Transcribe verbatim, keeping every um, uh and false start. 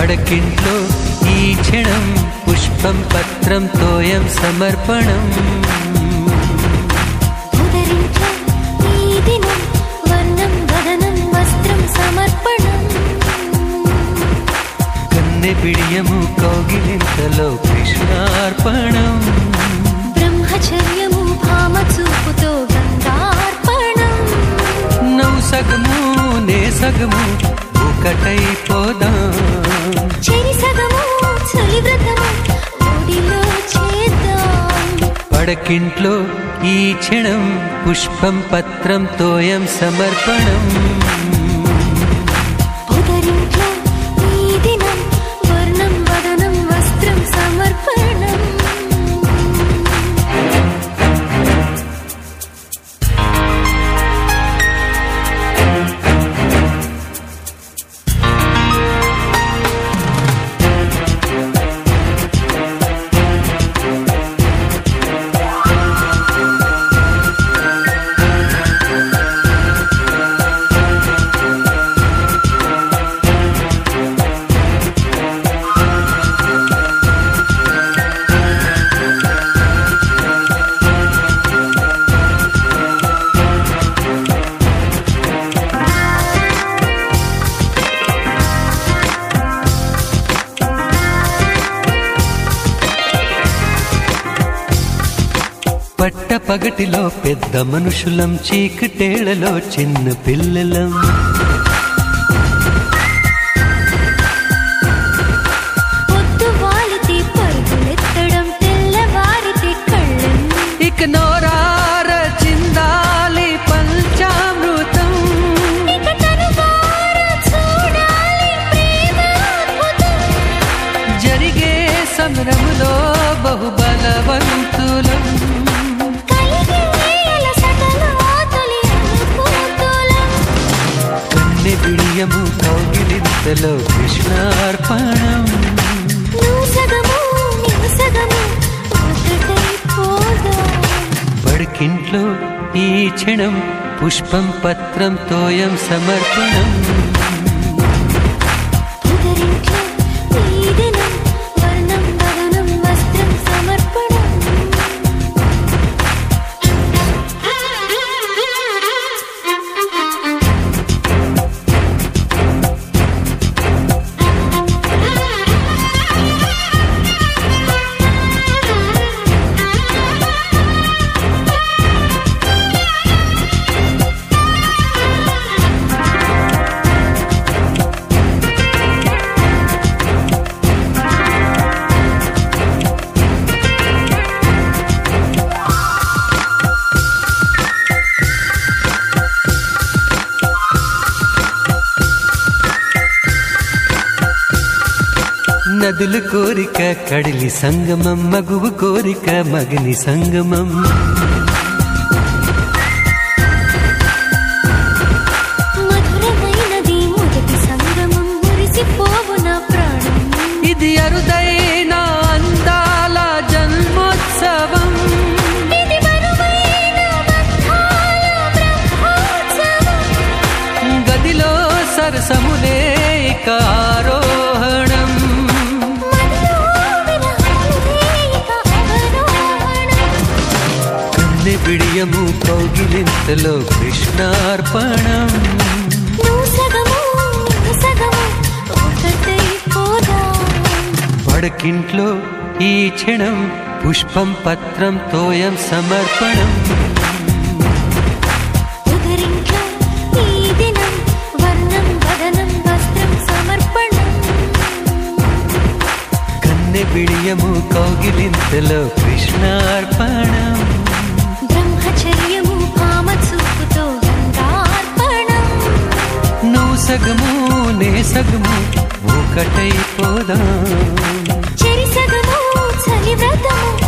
పడకింట్లో ఈ క్షణం పుష్పం పత్రం తోయం సమర్పణం ఉదరింట్లో ఈ దినం వర్ణం వదనం వస్త్రం సమర్పణం కన్నె పిడియము కౌగిలింతలో కృష్ణార్పణం బ్రహ్మచర్యము భామ చూపుతో గంగార్పణం నవ్వు సగము నే సగము ఒకటైపోదాం చెరి సగము చలి వ్రతము ఒడిలో చేద్దాం పడకింట్లో ఈ క్షణం పుష్పం పత్రం తోయం సమర్పణం ఉదరింట్లో ఈ దినం వర్ణం వదనం వస్త్రం సమర్పణం పట్ట పగటిలో పెద్ద మనుషులం చీకటేళ్లలో చిన్న పిల్లలం పొద్దు వాలితే పరుగులెత్తడం తెల్లవారితే కళ్ళం ఇక నోరార చిందాలి పంచామృతం ఇక తనువార చూడాలి ప్రేమాద్భుతం జరిగే సమరములో బహుబలవంతులం కలిగే అలసటలో తొలి అనుభూతులం కన్నె బిడియము కౌగిలింతలో కృష్ణార్పణం నువ్వు సగము నీవు సగము ఒకటైపోదాం పడకింట్లో ఈ క్షణం పుష్పం పత్రం తోయం సమర్పణం ఉదరింట్లో ఈ దినం వర్ణం వదనం వస్త్రం సమర్పణం నదులు కోరిక కడిలి సంగమం మగువు కోరిక మగని సంగమం మధురమైనది మొదటి సంగమం మురిసిపోవు నా ప్రాణం ఇది అరుదైన అందాల జన్మోత్సవం ఇది బరువైన బంధాల బ్రహ్మోత్సవం గదిలో సరసములే ఇక ఆరోహణం మదిలో విరహాలే ఇక అవరోహణం కన్నె బిడియము కౌగిలింతలో కృష్ణార్పణం నువ్వు సగము నీవు సగము ఒకటైపోదాం పడకింట్లో ఈ క్షణం పుష్పం పత్రం తోయం సమర్పణం ఉదరింట్లో ఈ దినం వర్ణం వదనం వస్త్రం సమర్పణం కన్నె బిడియము కౌగిలింతలో కృష్ణార్పణం బ్రహ్మచర్యము భామ చూపుతో గంగార్పణం నువ్వు సగము నే సగము ఒకటైపోదాం చెరి సగము చలి వ్రతము